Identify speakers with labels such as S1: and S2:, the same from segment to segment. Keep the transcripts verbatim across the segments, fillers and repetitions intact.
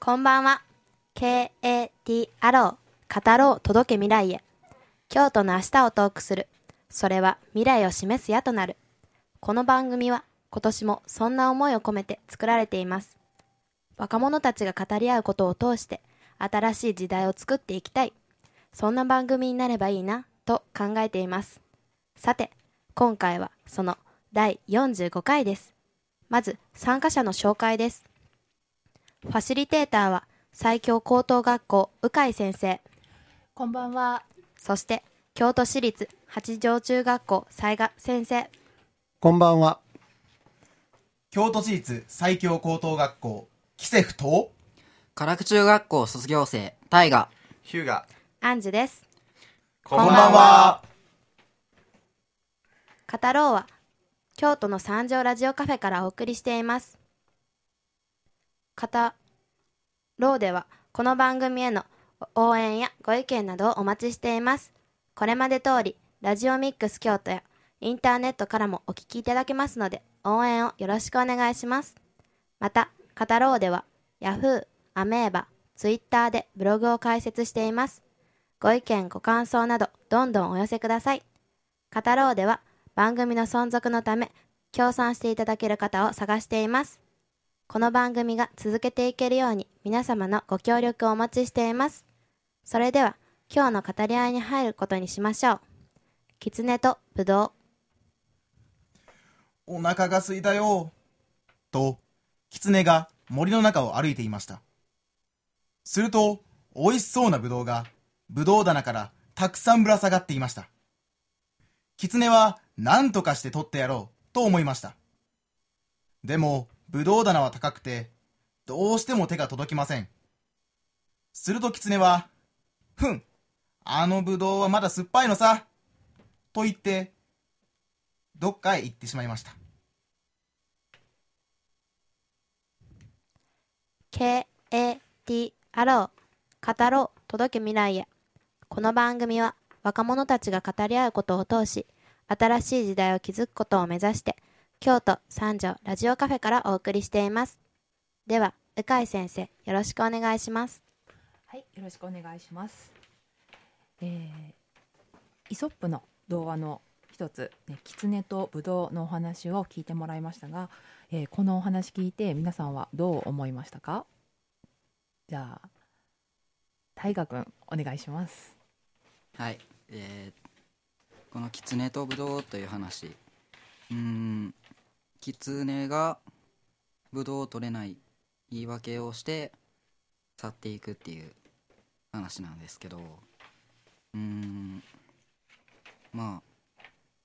S1: こんばんは。 ケーエーティー アロー語ろう届け未来へ。京都の明日をトークする。それは未来を示す矢となる。この番組は今年もそんな思いを込めて作られています。若者たちが語り合うことを通して新しい時代を作っていきたい、そんな番組になればいいなと考えています。さて、今回はそのだいよんじゅうごかいです。まず参加者の紹介です。ファシリテーターは西京高等学校鵜飼先生。
S2: こんばんは。
S1: そして京都市立八条中学校雑賀先生。
S3: こんばんは。
S4: 京都市立西京高等学校キセフと
S5: 唐久中学校卒業生大河
S4: ヒューガ
S1: アンジュです。
S4: こんばんは。
S1: 語ろうは京都の三条ラジオカフェからお送りしています。語ろうではこの番組への応援やご意見などをお待ちしています。これまで通りラジオミックス京都やインターネットからもお聞きいただけますので、応援をよろしくお願いします。また語ろうではヤフー、アメーバ、ツイッターでブログを開設しています。ご意見ご感想などどんどんお寄せください。語ろうでは番組の存続のため協賛していただける方を探しています。この番組が続けていけるように皆様のご協力をお待ちしています。それでは今日の語り合いに入ることにしましょう。狐とぶど
S4: う。お腹が空いたよと狐が森の中を歩いていました。すると美味しそうなぶどうがぶどう棚からたくさんぶら下がっていました。狐は何とかして取ってやろうと思いました。でもぶどう棚は高くてどうしても手が届きません。すると狐は、ふん、あのぶどうはまだ酸っぱいのさと言ってどっかへ行ってしまいました。
S1: ケーエーティー アロー語ろう届け未来へ。この番組は若者たちが語り合うことを通し新しい時代を築くことを目指して京都三条ラジオカフェからお送りしています。では鵜飼先生、よろしくお願いします。
S2: はい、よろしくお願いします。えー、イソップの童話の一つ、ね、狐とぶどうのお話を聞いてもらいましたが、えー、このお話聞いて皆さんはどう思いましたか？じゃあ大河くんお願いします。
S5: はい、えー、この狐とぶどうという話、うーん狐がぶどうを取れない言い訳をして去っていくっていう話なんですけど、うーんまあ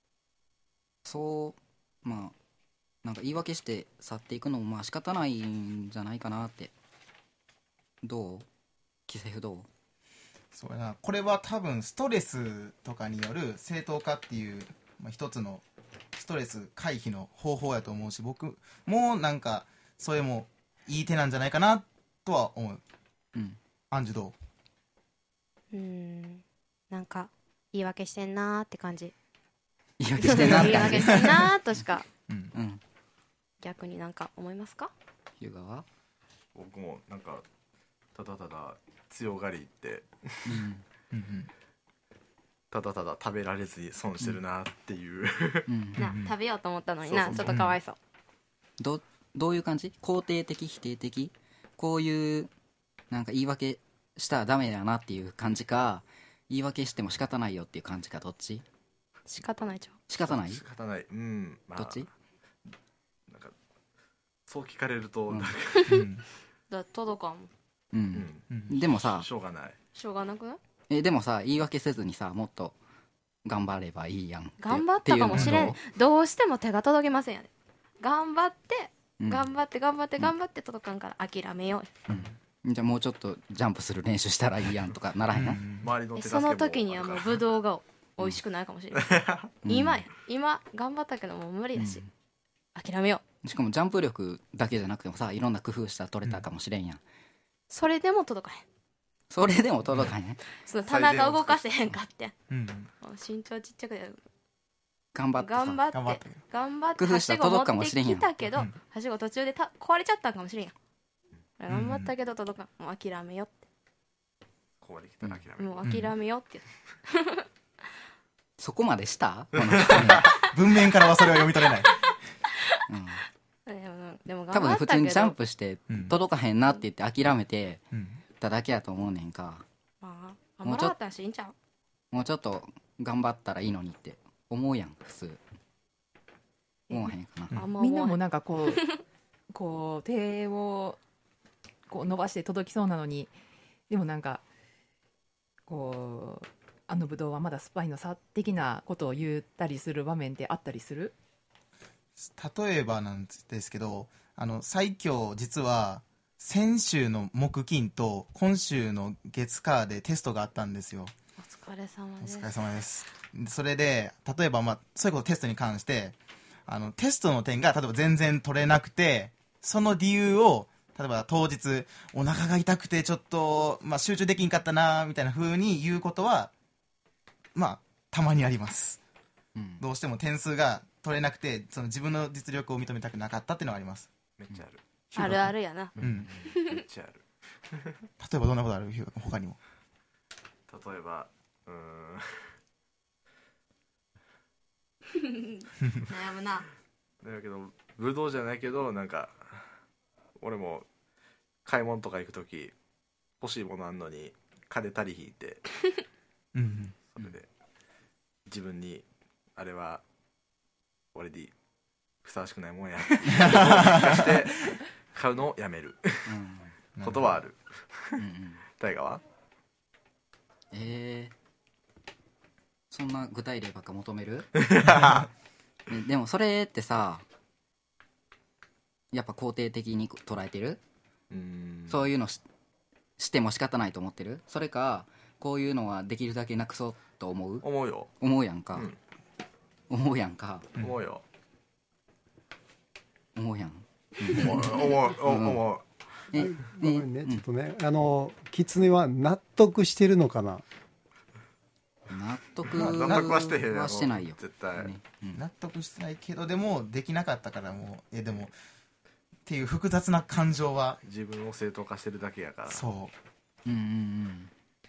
S5: そうまあなんか言い訳して去っていくのもまあ仕方ないんじゃないかなって。どう？キセフどう？
S4: そうやな、これは多分ストレスとかによる正当化っていう、まあ、一つのストレス回避の方法やと思うし、僕もなんかそれもいい手なんじゃないかなとは思う。
S5: うん。
S4: アンジュど
S1: う
S4: う？
S1: ーんなんか言い訳してんなーって感じ。
S5: 言い訳してんなって
S1: 言い訳してんなーとしか
S4: うん
S5: うん。
S1: 逆になんか思いますか？
S5: ヒューガは？
S6: 僕もなんかただただ強がりって
S5: うん
S4: うんうん
S6: ただただ食べられずに損してるなっていう、
S5: うん
S1: な食べようと思ったのにな、
S6: そうそうそう
S1: ちょっとかわいそう。
S5: どどういう感じ？肯定的否定的？こういうなんか言い訳したらダメだなっていう感じか、言い訳しても仕方ないよっていう感じか、どっち？
S1: 仕方ないじゃん。
S5: 仕方ない？
S6: 仕方ない。うん、まあ、
S5: どっち？
S6: なんかそう聞かれると、
S5: うん
S6: なんか
S4: うん
S1: だ届かんもん。
S5: う
S6: うんん、
S4: うん
S5: でもさ
S6: しょうがない。
S1: しょうがなくない？
S5: えでもさ言い訳せずにさもっと頑張ればいいやんって。
S1: 頑張ったかもしれん
S5: って
S1: どうしても手が届きませんやで。頑張って
S5: いうの
S1: 頑張って頑張って頑張って届かんから諦めよう。
S5: うんうんじゃあもうちょっとジャンプする練習したらいいやんとかならへんの？
S1: え
S6: 周りの手助けも
S1: その時にはもうぶどうが美味しくないかもしれない、
S5: うん
S1: 今や今頑張ったけどもう無理だし、
S5: うん
S1: 諦めよう。
S5: しかもジャンプ力だけじゃなくてもさいろんな工夫したら取れたかもしれんやん。
S1: それでも届かへん。
S5: それでも届かへん。
S1: その棚が動かせへんかって
S4: うん
S1: 身長ちっちゃくて
S5: 頑張ってさ
S1: 頑張って
S4: 頑張って
S1: 頑張って
S5: 工夫したら届くかもしれんやん
S1: はしご持ってきたけど、
S4: うん
S1: はしご途中でた壊れちゃったんかもしれんやん。 頑張ったけど届かん、もう諦めよって
S6: ここまで来たら諦める、
S1: もう諦めよって、
S5: そこまでしたこの
S4: 文面からはそれは読み取れない
S5: うん
S1: でもでも
S5: 多分
S1: 頑張ったけど
S5: 普通にジャンプして
S4: うん
S5: 届かへんなって言って諦めて
S4: うん
S5: ただけやと思うねんか。
S1: まあ頑張らなかったらしいいんちゃう。
S5: もうちょっと頑張ったらいいのにって思うやん普通。思わへんかな。
S1: あんま
S2: みんなも
S1: 思わ
S2: なんかこうこう手をこう伸ばして届きそうなのに、でもなんかこうあのブドウはまだ酸っぱいのさ的なことを言ったりする場面ってあったりする？
S4: 例えばなんですけど、あの最強実は先週の木金と今週の月火でテストがあったんですよ。
S1: お疲れ様です。
S4: お疲れ様です。それで例えば、まあ、そういうことテストに関してあのテストの点が例えば全然取れなくて、その理由を例えば当日お腹が痛くてちょっと、まあ、集中できんかったなみたいな風に言うことはまあたまにあります、
S5: うん、
S4: どうしても点数が取れなくてその自分の実力を認めたくなかったっていうのはあります。
S6: めっちゃある、
S1: あるあるやな。
S4: うん、
S6: めっちゃある
S4: 例えばどんなことある？ヒューガ君他にも。
S6: 例えばうーん
S1: 悩むな。
S6: だけどブドウじゃないけどなんか俺も買い物とか行くとき欲しいものあんのに金足りひいて
S4: うん
S6: それで自分にあれは俺にふさわしくないもんやってして買うのをやめる
S5: うん
S6: ことはある。
S5: うんうん
S6: 大河は
S5: えー、そんな具体例ばっか求めるねでもそれってさやっぱ肯定的に捉えてる？
S6: うーん
S5: そういうの し, しても仕方ないと思ってる？それかこういうのはできるだけなくそうと思う？
S6: 思うよ、
S5: 思うやんか、
S6: うん
S5: 思うやんか
S4: うん
S6: 思うよ
S5: 思うやん
S6: 思う思う思う
S5: え
S3: ごめんね、
S5: うん
S3: ちょっとね、あの狐は納得してるのかな。
S5: 納得
S6: まあ納得はしてへんやろ
S5: はしてないよ、
S6: 絶対、
S5: ねうん
S4: 納得してないけどでもできなかったからもうえでもっていう複雑な感情は
S6: 自分を正当化してるだけやから
S4: そ
S5: うんうん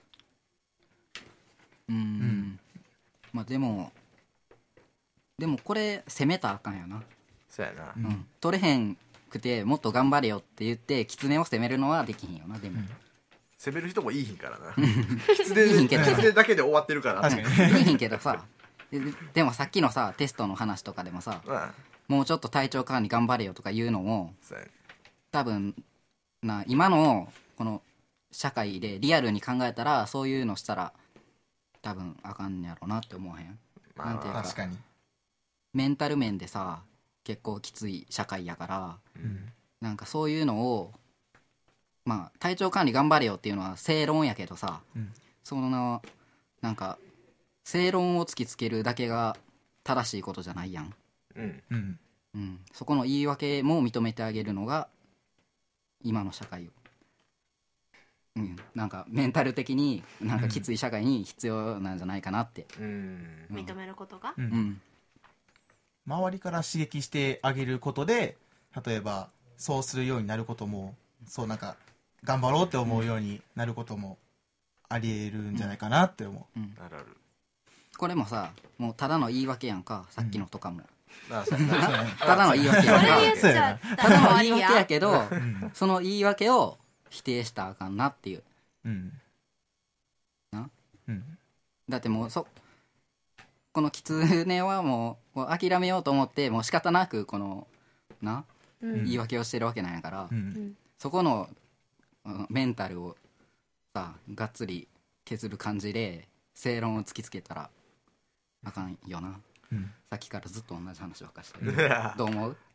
S5: うんうん、
S4: ん
S5: まあでもでもこれ攻めたらあかんよな、
S6: そうやな、
S4: う、うん
S5: うん、取れへんくてもっと頑張れよって言って狐を攻めるのはできひんよな。でも、
S6: 攻める人もいいひんからな
S5: いいひんけど
S6: 狐だけで終わってるから
S4: 確かに
S5: いいひんけどさででもさっきのさテストの話とかでもさ
S6: まあ
S5: もうちょっと体調管理頑張れよとか言うのも
S6: そうやね
S5: 多分な今のこの社会でリアルに考えたらそういうのしたら多分あかんやろなって思わへん？
S6: まあ
S5: なんていうか
S4: 確かに、
S5: メンタル面でさ結構きつい社会やから
S4: うん
S5: なんかそういうのをまあ体調管理頑張れよっていうのは正論やけどさ、
S4: うん
S5: そのなんか正論を突きつけるだけが正しいことじゃないやん、
S6: うん
S4: うん
S5: うん、そこの言い訳も認めてあげるのが今の社会を、うん、なんかメンタル的になんかきつい社会に必要なんじゃないかなって、
S6: うん
S1: 認めることが。
S4: うん
S5: うん
S4: 周りから刺激してあげることで例えばそうするようになることもそうなんか頑張ろうって思うようになることもありえるんじゃないかなって思う、
S5: うん、
S6: あるある
S5: これもさもうただの言い訳やんかさっきのとかも、
S6: ああそうやな
S5: ただの言い訳やんか
S1: それ言っちゃった
S5: ただの
S1: ら終わり
S5: 言い訳や
S1: や。
S5: けど
S4: うん
S5: その言い訳を否定したらあかんなっていう。
S4: うん
S5: な
S4: うん
S5: だってもうそこの狐はもうもう諦めようと思ってもう仕方なくこのな
S1: うん
S5: 言い訳をしてるわけなんやから、
S4: う
S1: うんん
S5: そこのうんメンタルをさがっつり削る感じで正論を突きつけたらあかんよな。
S4: うん
S5: さっきからずっと同じ話ばっかりしてるどう思う？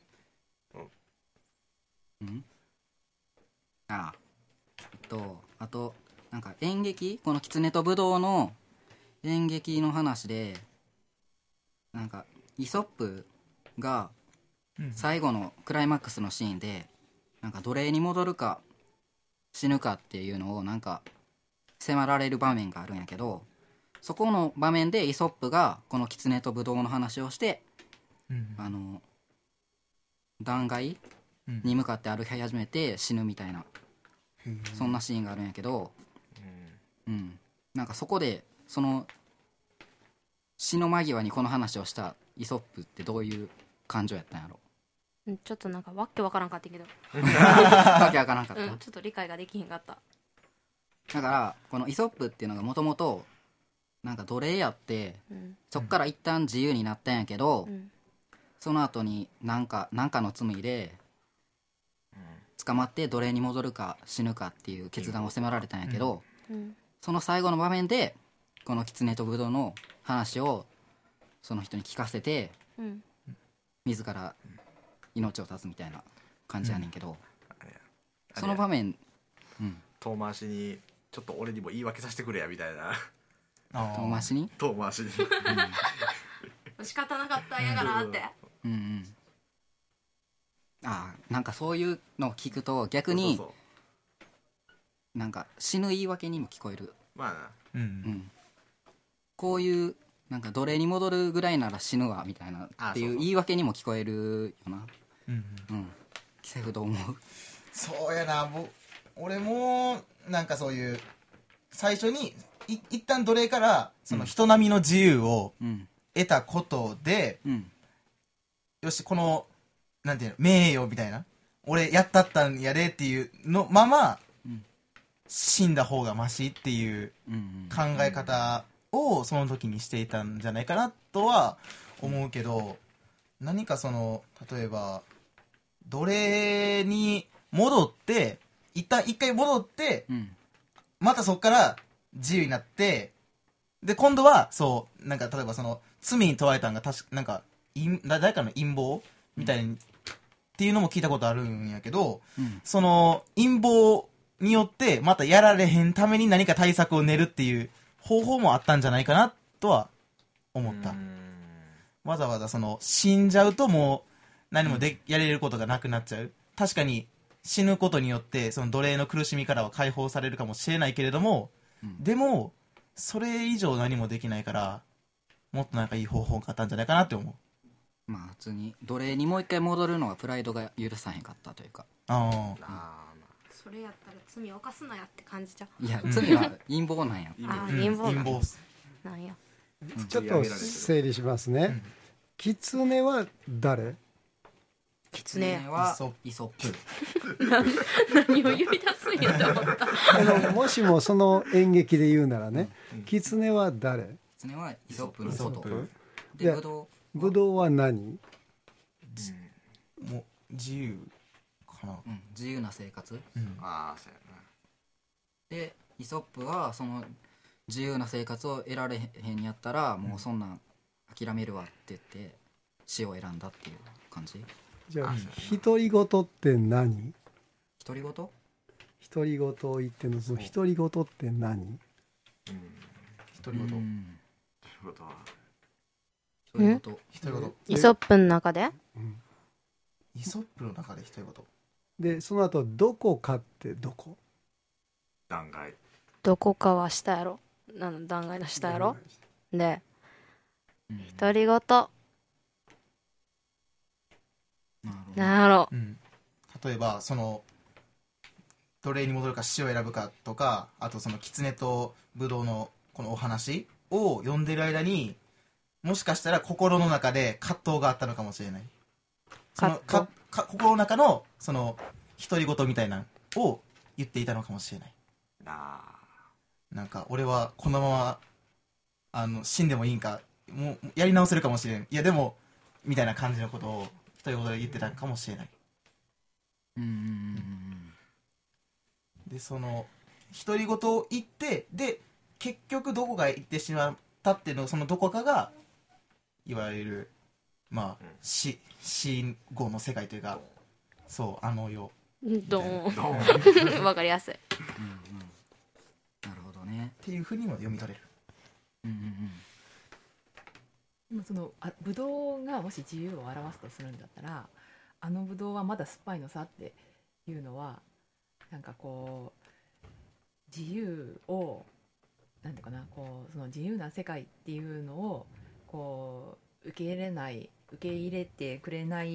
S5: うんああえっとあとなんか演劇この狐とぶどうの演劇の話でなんかイソップが
S4: うん
S5: 最後のクライマックスのシーンでなんか奴隷に戻るか死ぬかっていうのをなんか迫られる場面があるんやけどそこの場面でイソップがこの狐とブドウの話をして
S4: うん
S5: あの断崖
S4: うん
S5: に向かって歩き始めて死ぬみたいなそんなシーンがあるんやけど、うん、なんかそこでその死の間際にこの話をしたイソップってどういう感情やったんやろ。
S1: うんちょっとなんかわっけわからんかったけど、
S5: わけわからんかった、
S1: うん、ちょっと理解ができへんかった。
S5: だからこのイソップっていうのがもともとなんか奴隷やって、
S1: うん、
S5: そっから一旦自由になったんやけど、
S1: うん、
S5: その後になんかなんかの罪で捕まって奴隷に戻るか死ぬかっていう決断を迫られたんやけど、
S1: うん、
S5: その最後の場面でこの狐とブドウの話をその人に聞かせて
S1: うん、
S5: 自ら命を絶つみたいな感じやねんけど、
S6: あれや
S5: その場面、うん、
S6: 遠回しにちょっと俺にも言い訳させてくれやみたいな
S4: あー
S5: 遠回しに、
S6: 遠回しに
S1: 仕方なかったんやからって。
S5: うんうん、ああなんかそういうのを聞くと逆に
S6: そうそうそう
S5: なんか死ぬ言い訳にも聞こえる、
S6: まあな
S4: うん
S5: うん、こういうなんか奴隷に戻るぐらいなら死ぬわみたいなってい
S6: あそうそう
S5: う言い訳にも聞こえるよな。
S4: うん
S5: うんキセフどう思う？
S4: そうやな、ぼ俺もなんかそういう最初にい一旦奴隷からその人並みの自由を
S5: うん
S4: 得たことで、
S5: うん
S4: よしこのなんていうの名誉みたいな俺やったったんやでっていうのまま、
S5: うん
S4: 死んだ方がマシっていう
S5: うんうん
S4: 考え方をその時にしていたんじゃないかなとは思うけど、何かその例えば奴隷に戻って一旦一回戻って
S5: うん
S4: またそこから自由になってで今度はそうなんか例えばその罪に問われたんが確かなんか陰誰かの陰謀みたいに、っていうのも聞いたことあるんやけど、
S5: うん
S4: その陰謀によってまたやられへんために何か対策を練るっていう方法もあったんじゃないかなとは思った。わざわざその死んじゃうともう何もで、やれることがなくなっちゃう。確かに死ぬことによってその奴隷の苦しみからは解放されるかもしれないけれども、
S5: うん
S4: でもそれ以上何もできないからもっとなんかいい方法があったんじゃないかなって思う。
S5: まあ普通に奴隷にもう一回戻るのはプライドが許さへんかったというか、
S4: ああ
S6: あ
S1: それやったら罪を犯すなやって感じちゃう。
S5: いや罪は陰謀なんや。
S1: ああ、
S4: うん
S1: 陰謀なん
S4: 陰謀
S1: なんや。
S3: ちょっと整理しますね。狐は誰？
S1: 狐
S5: は
S4: イソップ
S5: イソップ。
S1: 何を言い出すんやと思った。
S3: あのもしもその演劇で言うならね、狐は誰？
S5: 狐はイソップの
S4: イソッ
S5: こと
S4: プ
S3: で
S5: でブドウ
S3: ブドウは何？
S4: もう自由かな。
S5: うん、自由な生活
S4: うん
S6: ああそうやな
S5: でイソップはその自由な生活を得られへんやったらもうそんなん諦めるわって言って死を選んだっていう感じ。
S3: じゃあ
S6: あ
S3: 独り言って何？
S5: 独り言
S3: 独り言を言ってのその独り言って何？
S4: 独り言
S5: うん
S6: ということは
S5: 独り言
S4: 独り言
S1: イソップの中で
S4: イソップの中で独り言
S3: でその後どこかってどこ？
S6: 断崖
S1: どこかは下やろ。なの断崖の下やろ。で
S5: うん
S1: 独り言
S5: なるほど
S1: なんやろ。
S4: うん、例えばその奴隷に戻るか死を選ぶかとか、あとその狐とブドウのこのお話を読んでる間にもしかしたら心の中で葛藤があったのかもしれない。その
S1: 葛
S4: かか心の中のその独り言みたいなのを言っていたのかもしれない。
S6: あ
S4: なんか俺はこのままあの死んでもいいんか、もうやり直せるかもしれん、いやでもみたいな感じのことを独り言で言ってたかもしれない。
S5: うんうんうん
S4: でその独り言を言ってで結局どこかへ行ってしまったっていうのそのどこかがいわゆるまあ、
S6: うん
S4: 死死後の世界というかそうあの世
S1: ドー
S6: どう
S1: ン。わかりやすい。
S5: うんうんなるほどね。
S4: っていうふうにも読み取れる。
S5: うんうん
S2: でもそのあブドウがもし自由を表すとするんだったら、あのブドウはまだ酸っぱいのさっていうのはなんかこう自由をなんていうかな、こうその自由な世界っていうのをこう受け入れない受け入れてくれない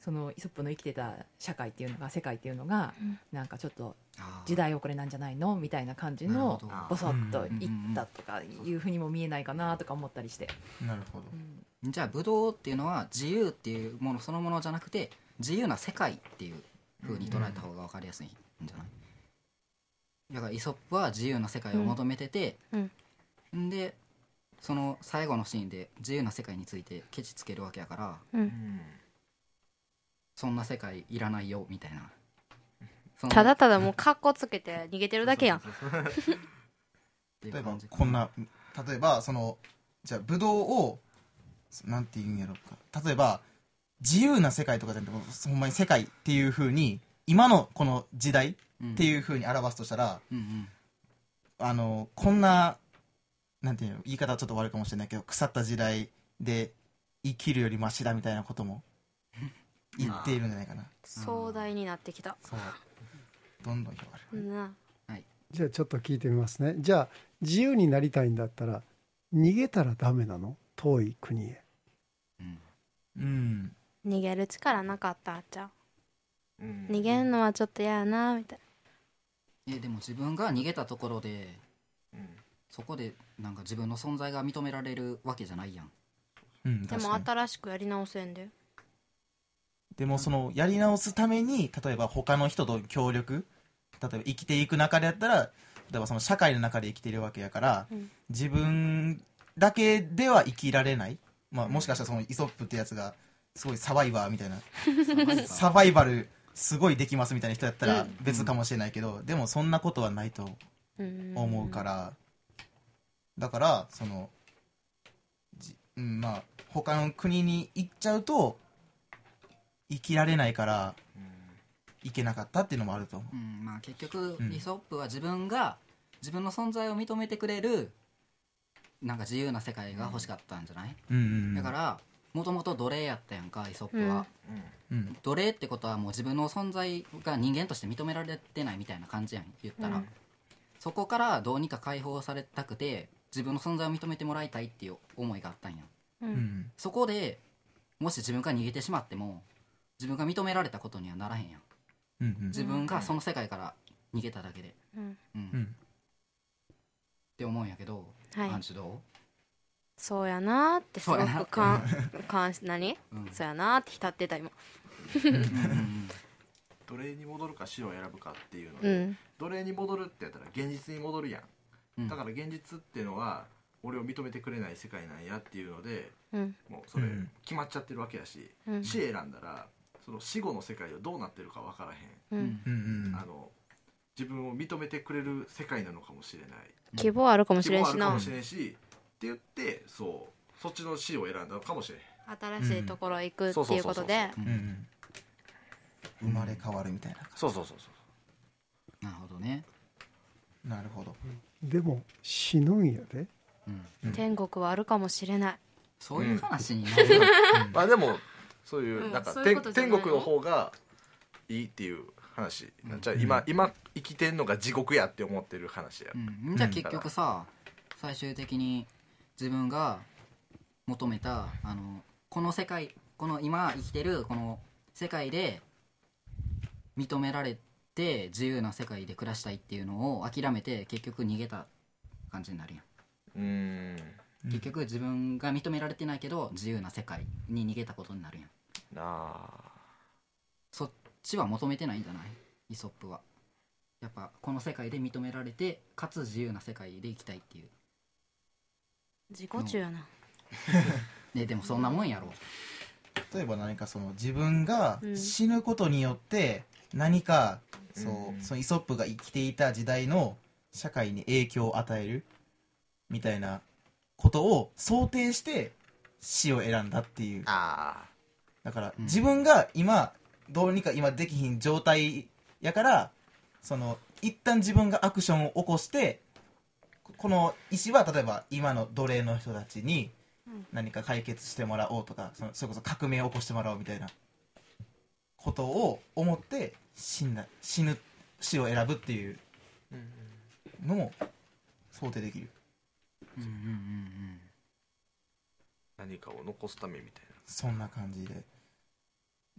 S2: そのイソップの生きてた社会っていうのが世界っていうのが、
S1: うん
S2: なんかちょっと
S5: あー
S2: 時代遅れなんじゃないのみたいな感じ
S5: なるほ
S2: の
S5: ど
S2: ボソッと言ったとかいうふうにも見えないかなとか思ったりして、
S4: なるほど。
S2: うん
S5: じゃあブドウっていうのは自由っていうものそのものじゃなくて自由な世界っていう風に捉えた方が分かりやすいんじゃない？だからイソップは自由な世界を求めてて、
S1: うん
S5: んでその最後のシーンで自由な世界についてケチつけるわけやから、
S1: うん
S5: そんな世界いらないよみたいな。その
S1: ただただもうカッコつけて逃げてるだけやん。
S5: っていう
S4: 例えば
S5: 感じか
S4: こんな例えばそのじゃあブドウをなんて言うんやろうか、例えば自由な世界とかじゃなくてほんまに世界っていう風に今のこの時代っていう風に表すとしたら、
S5: うんうん
S4: あのこんななんていうの言い方はちょっと悪いかもしれないけど腐った時代で生きるよりマシだみたいなことも言っているんじゃないかな。
S1: 壮大になってきた。
S4: そうどんどん広がる。
S1: な
S3: じゃあちょっと聞いてみますね。じゃあ自由になりたいんだったら逃げたらダメなの？遠い国へ。
S5: うん
S4: うん
S1: 逃げる力なかったんちゃう。
S6: うん
S1: 逃げんのはちょっと嫌やなみたい
S5: えでも自分が逃げたところで
S6: うん
S5: そこでなんか自分の存在が認められるわけじゃないやん。
S4: うん
S1: な。でも
S4: 確かに
S1: 新しくやり直せんで。
S4: でもそのやり直すために例えば他の人と協力、例えば生きていく中でやったら例えばその社会の中で生きているわけやから、
S1: うん
S4: 自分だけでは生きられない、まあ、もしかしたらそのイソップってやつがすごいサバイバーみたいなサバイバルすごいできますみたいな人やったら別かもしれないけど、でもそんなことはないと
S1: うん
S4: 思うから、だからそのじ、うん、まあ他の国に行っちゃうと生きられないから行けなかったっていうのもあると思う。
S5: うん、まあ結局
S4: うん
S5: イソップは自分が自分の存在を認めてくれるなんか自由な世界が欲しかったんじゃない？
S4: うんうんうん、
S5: だからもともと奴隷やったやんかイソップは、
S4: うん
S5: 奴隷ってことはもう自分の存在が人間として認められてないみたいな感じやん言ったら、
S1: うん
S5: そこからどうにか解放されたくて自分の存在を認めてもらいたいっていう思いがあったんや。
S1: う
S4: うんん
S5: そこでもし自分が逃げてしまっても自分が認められたことにはならへんやん。
S4: うんうん
S5: 自分がその世界から逃げただけで、
S1: うん
S5: うんっ
S4: うん
S5: て思うんやけど、
S1: はい
S5: アンチど
S1: そうやなーってすご
S5: そうやな
S1: くかんかん何
S5: う、うん
S1: そうやなーって浸ってた今。
S5: うんうん
S6: 奴隷に戻るか死を選ぶかっていうの
S1: う
S6: で、
S1: ん
S6: 奴隷に戻るってやったら現実に戻るやん、
S5: うん
S6: だから現実っていうのは俺を認めてくれない世界なんやっていうので
S1: うん
S6: もうそれ
S4: うん
S6: 決まっちゃってるわけやし、
S1: うん
S6: 死選んだらその死後の世界はどうなってるか分からへん、
S1: う
S5: うんん
S4: うんうん
S6: あの自分を認めてくれる世界なのかもしれない
S1: 希望あるかもし
S6: 希
S1: れんしな
S6: 望あるかも。しれんしって言ってそうそっちの死を選んだのかもしれん
S1: 新しいところ行くっていうことで
S5: うん
S4: うんうん生まれ変わるみたいな。
S6: そうそうそうそう
S5: なるほどね、
S4: なるほど。
S3: でも死ぬんやで。
S5: うん、
S4: うん
S1: 天国はあるかもしれない。
S5: そういう話になるよ、
S6: まあでもそういう
S1: うん
S6: なんか、
S1: そういうことじゃないの
S6: 天国の方がいいっていう話、じゃあ今、今生きてんのが地獄やって思ってる話や、
S5: うん、じゃあ結局さ最終的に自分が求めたあのこの世界この今生きてるこの世界で認められて自由な世界で暮らしたいっていうのを諦めて結局逃げた感じになるやん、
S6: うーん
S5: 結局自分が認められてないけど自由な世界に逃げたことになるやん。
S6: なあ
S5: そっちは求めてないんじゃないイソップは。やっぱこの世界で認められてかつ自由な世界で生きたいっていう
S1: 自己中やな。
S5: ね。でもそんなもんやろ。
S4: 例えば何かその自分が
S1: うん
S4: 死ぬことによって何かそう、
S6: うん
S4: そのイソップが生きていた時代の社会に影響を与えるみたいなことを想定して死を選んだっていう。
S6: あ
S4: だから
S5: うん
S4: 自分が今どうにか今できひん状態やからその一旦自分がアクションを起こしてここの意思は例えば今の奴隷の人たちに何か解決してもらおうとかそのそれこそ革命を起こしてもらおうみたいなことを思って死んだ死ぬ死を選ぶっていうのも想定できる。
S5: うんうんうん
S6: 何かを残すためみたい
S4: そんな感じで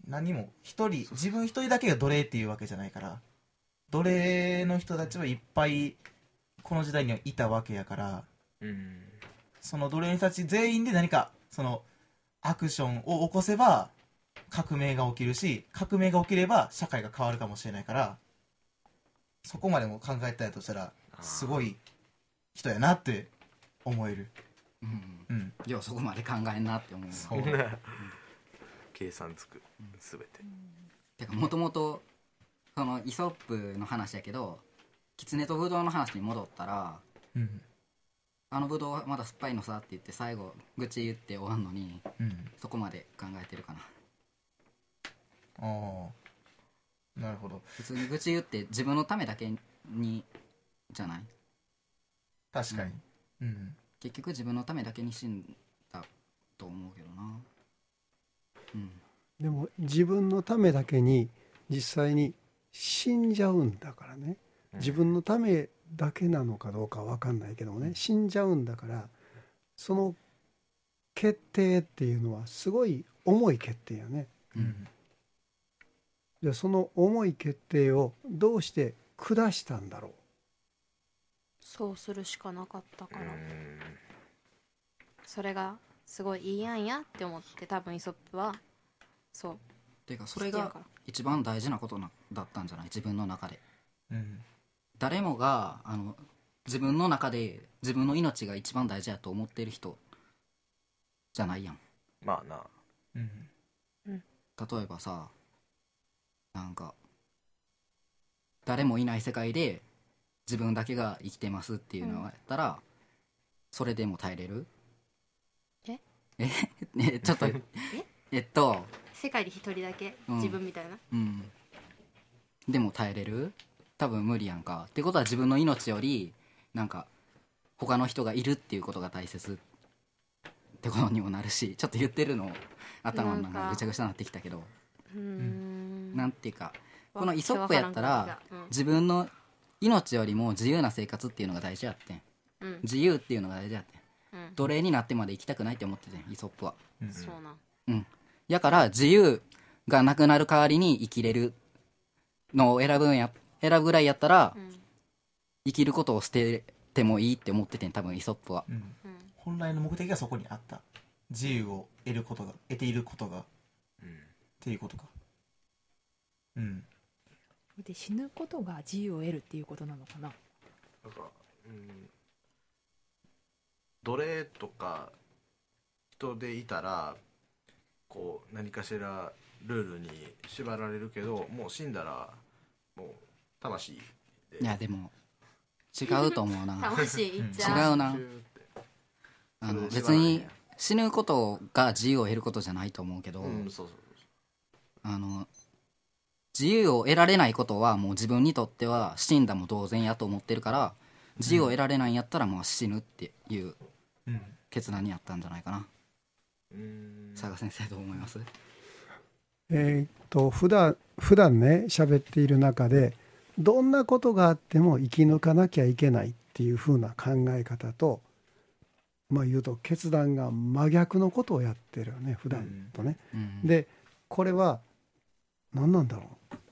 S4: 何も一人自分一人だけが奴隷っていうわけじゃないから、奴隷の人たちはいっぱいこの時代にはいたわけやから、
S6: うん
S4: その奴隷の人たち全員で何かそのアクションを起こせば革命が起きるし、革命が起きれば社会が変わるかもしれないから、そこまでも考えたいとしたらすごい人やなって思える。
S5: うん
S4: うん、
S5: ようそこまで考えんなって思うな。
S4: そう
S6: 計算つくすべて。
S5: てかもともとそのイソップの話やけど、狐とブドウの話に戻ったら、
S4: うん
S5: あのブドウまだ酸っぱいのさって言って最後愚痴言って終わんのに、
S4: うん
S5: そこまで考えてるかな。
S4: ああなるほど。
S5: 普通に愚痴言って自分のためだけにじゃない？
S4: 確かに、うん、
S5: 結局自分のためだけに死んだと思うけどな。うん
S3: でも自分のためだけに実際に死んじゃうんだからね。自分のためだけなのかどうかわかんないけどもね、死んじゃうんだから、その決定っていうのはすごい重い決定やね。
S4: うん
S3: じゃあその重い決定をどうして下したんだろう。
S1: そうするしかなかったから、
S6: うん
S1: それがすごいいいやんやって思って、多分イソップはそう
S5: てかそれが
S1: してるから
S5: 一番大事なことなだったんじゃない？自分の中で
S4: うん
S5: 誰もがあの自分の中で自分の命が一番大事やと思ってる人じゃないやん。
S6: まあな。
S4: うん
S5: 例えばさ、なんか誰もいない世界で自分だけが生きてますっていうのをやったら、それでも耐えれる？
S1: え
S5: ええちょっとえっと
S1: 世界で一人だけ
S5: うん
S1: 自分みたいな、
S5: うんでも耐えれる？多分無理やんか。ってことは自分の命よりなんか他の人がいるっていうことが大切ってことにもなるし、ちょっと言ってるの頭の中ぐちゃぐちゃになってきたけど、
S1: うーん
S5: なんていうか、このイソップやったら
S1: うん
S5: 自分の命よりも自由な生活っていうのが大事やってん。
S1: うん
S5: 自由っていうのが大事やってん。
S1: うん
S5: 奴隷になってまで生きたくないって思っててんイソップは。
S4: うん
S1: そうなん
S5: うんやから自由がなくなる代わりに生きれるのを選ぶんや選ぶぐらいやったら、
S1: うん
S5: 生きることを捨ててもいいって思っててん多分イソップは。
S4: うん
S1: うん
S4: 本来の目的がそこにあった。自由を得ることが得ていることがっ
S6: うん
S4: ていうことか。うん
S2: で死ぬことが自由を得るっていうことなのかな。
S6: なんか、うん、奴隷とか人でいたらこう何かしらルールに縛られるけど、もう死んだらもう魂で
S5: いやでも違うと思うな
S1: 魂いっちゃう、
S5: 違うな。
S6: シューって
S5: あの
S6: それで縛られへん
S5: 別に死ぬことが自由を得ることじゃないと思うけど、
S6: うん、そうそう
S5: あの自由を得られないことはもう自分にとっては死んだも同然やと思ってるから、自由を得られないんやったらもう死ぬっていう
S4: うん
S5: 決断にあったんじゃないかな。
S6: そう。うん
S5: 佐賀先生どう思います？
S3: えーっと普段普段ね喋っている中で、どんなことがあっても生き抜かなきゃいけないっていう風な考え方と、まあ言うと決断が真逆のことをやってるよね普段とね。
S5: うん、
S3: でこれは何なんだろ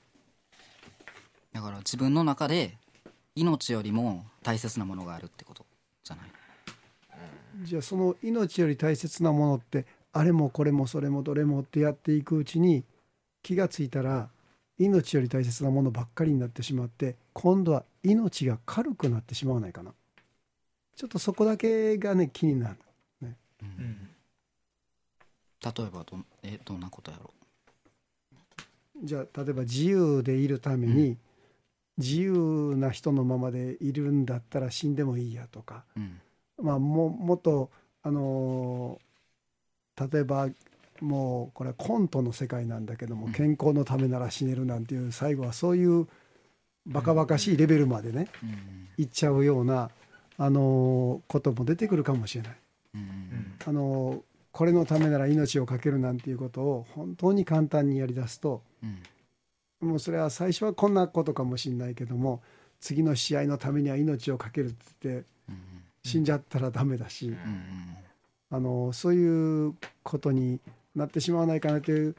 S5: だから自分の中で命よりも大切なものがあるってことじゃない？
S3: う。じゃあその命より大切なものって、あれもこれもそれもどれもってやっていくうちに、気がついたら命より大切なものばっかりになってしまって、今度は命が軽くなってしまわないかな。ちょっとそこだけがね気になる。
S4: うん
S5: 例えばどんえどんなことやろ
S3: じゃあ例えば自由でいるために、
S5: う
S3: 自由な人のままでいるんだったら死んでもいいやとか、
S5: う、うん
S3: まあ、ももっとあのー例えばもうこれはコントの世界なんだけども、
S5: うん
S3: 健康のためなら死ねるなんていう、最後はそういうバカバカしいレベルまでね
S5: うん
S3: いっちゃうような、あのーことも出てくるかもしれない。
S5: うん
S3: あのーこれのためなら命を懸けるなんていうことを本当に簡単にやりだすと、
S5: うん
S3: もうそれは最初はこんなことかもしれないけども、次の試合のためには命を懸けるって言って
S5: うん
S3: 死んじゃったらダメだし、
S5: うん
S3: あのそういうことになってしまわないかなという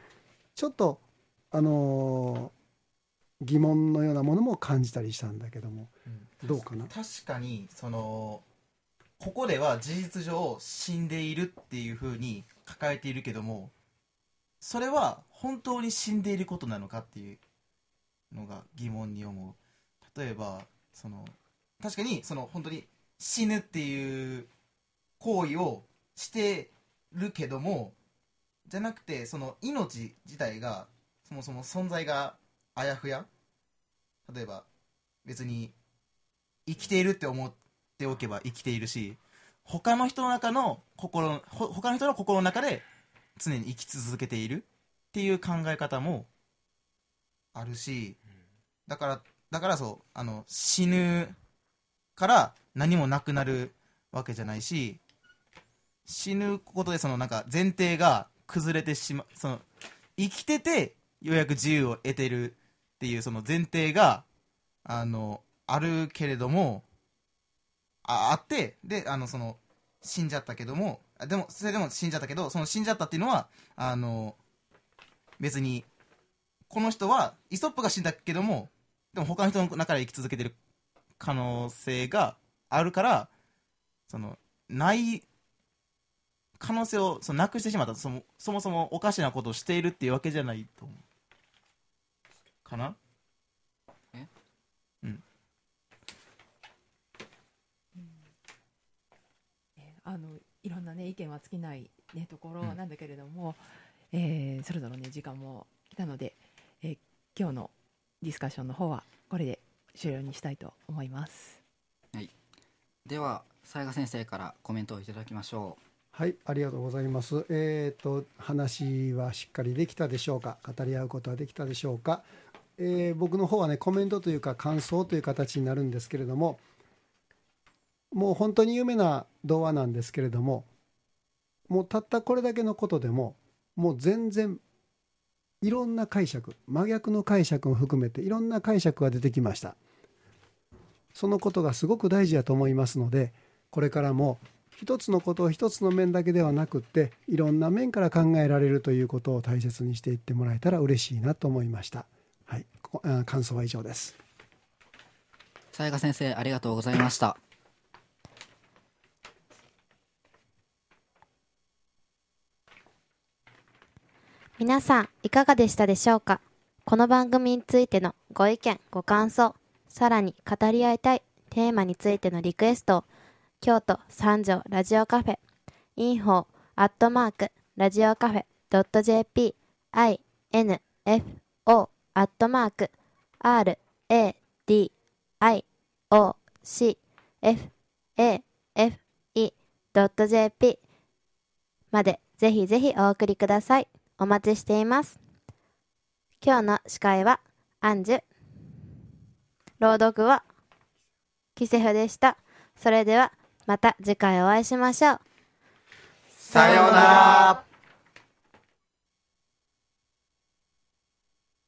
S3: ちょっとあのー疑問のようなものも感じたりしたんだけども、
S4: うん、
S3: どうかな。
S4: 確かにそのここでは事実上死んでいるっていう風に抱えているけども、それは本当に死んでいることなのかっていうのが疑問に思う。例えばその確かにその本当に死ぬっていう行為をしてるけども、じゃなくてその命自体がそもそも存在があやふや。例えば別に生きているって思っておけば生きているし、他の人の中の心ほ他の人の心の中で常に生き続けているっていう考え方もあるし、だからだからそうあの死ぬから何もなくなるわけじゃないし、死ぬことでそのなんか前提が崩れてしま、その生きててようやく自由を得てるっていうその前提があのあるけれども、ああってであのその死んじゃったけども、でもそれでも死んじゃったけど、その死んじゃったっていうのはあの別にこの人はイソップが死んだけども、でも他の人の中で生き続けてる可能性があるから、そのない可能性をそのなくしてしまった、そもそもそもおかしなことをしているっていうわけじゃないと思うかな。
S5: え
S4: うん
S2: えーあのいろんなね意見は尽きない、ね、ところなんだけれども、えーそろそろね時間も来たので、えー今日のディスカッションの方はこれで終了にしたいと思います。
S5: はい、では雑賀先生からコメントをいただきましょう。
S3: はい、ありがとうございます。えー、と話はしっかりできたでしょうか。語り合うことはできたでしょうか。えー僕の方はねコメントというか感想という形になるんですけれども、もう本当に有名な童話なんですけれども、もうたったこれだけのことでももう全然いろんな解釈、真逆の解釈も含めていろんな解釈が出てきました。そのことがすごく大事だと思いますので、これからも一つのことを一つの面だけではなくっていろんな面から考えられるということを大切にしていってもらえたら嬉しいなと思いました。はい、こあ感想は以上です。
S5: 雑賀先生ありがとうございました。
S1: 皆さんいかがでしたでしょうか。この番組についてのご意見ご感想、さらに語り合いたいテーマについてのリクエストを京都三条ラジオカフェインフォアットマークラジオカフェドット ジェーピー info アットマーク ラディオカフェ ドット ジェーピー までぜひぜひお送りください。お待ちしています。今日の司会はアンジュ、朗読はキセフでした。それではまた次回お会いしましょう。
S4: さようなら。